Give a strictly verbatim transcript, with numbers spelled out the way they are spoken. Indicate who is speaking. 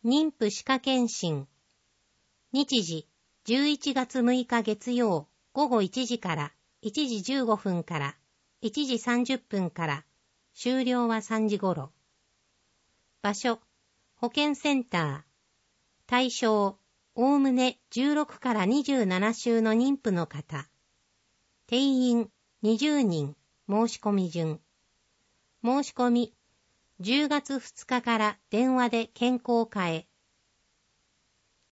Speaker 1: 妊婦歯科検診。日時、じゅういちがつむいか月曜、午後いちじからいちじじゅうごふんからいちじさんじゅっぷんから、終了はさんじ頃。場所、保健センター。対象、おおむねじゅうろくからにじゅうなな週の妊婦の方。定員、にじゅうにん、申し込み順。申し込み、じゅうがつふつかから電話で健康課へ。